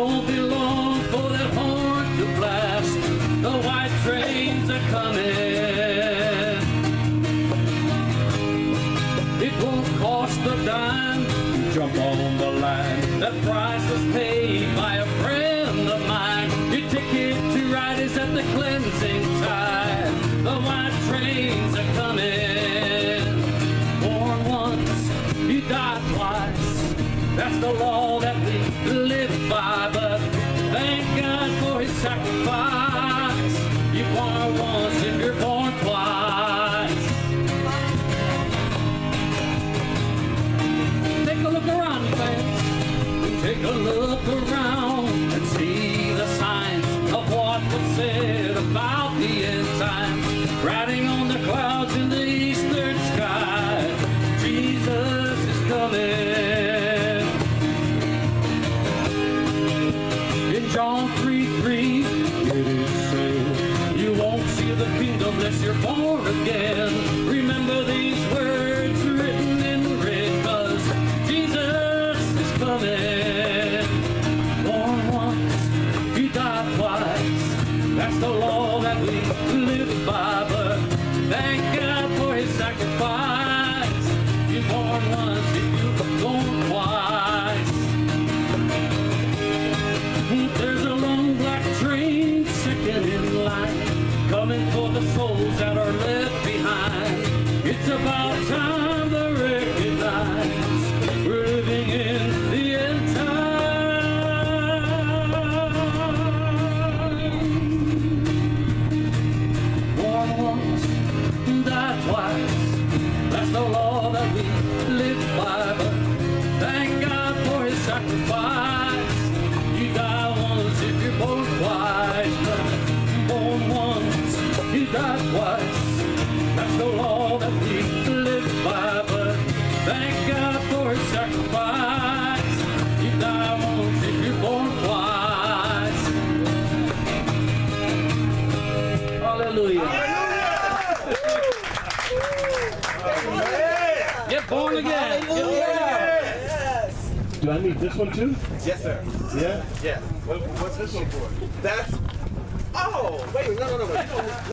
won't be long for that horn to blast. The white trains are coming. It won't cost a dime to jump on the line. That price was paid by a friend of mine. Your ticket to ride is at the cleansing tide. The white trains are coming. Born once, you die twice. That's the law that we live by. But thank God for his sacrifice. You're born once if you're born twice. Take a look around, you fans. Take a look around and see the signs of what was said about the end times. Riding on the clouds in the eastern sky, Jesus is coming. In John 3:3, it is said, you won't see the kingdom unless you're born again. Remember these words written in red, 'cause Jesus is coming. Born once, you die twice. That's the law that we live by. But thank God for his sacrifice. You're born once if you're born twice. There's a long black train second in line, coming for the souls that are left behind. It's about time to recognize we're living in the end time. Born once, die twice. That's the law that we live by. But thank God for his sacrifice. You die once if you're born twice. But born once, you die twice. That's the law that we live by. But thank God for his sacrifice. You die once if you're born twice. Hallelujah. Get born again. Get born again. Do I need this one too? Yes, sir. Yeah? Yes. What's this one for? That's... Oh, wait, no.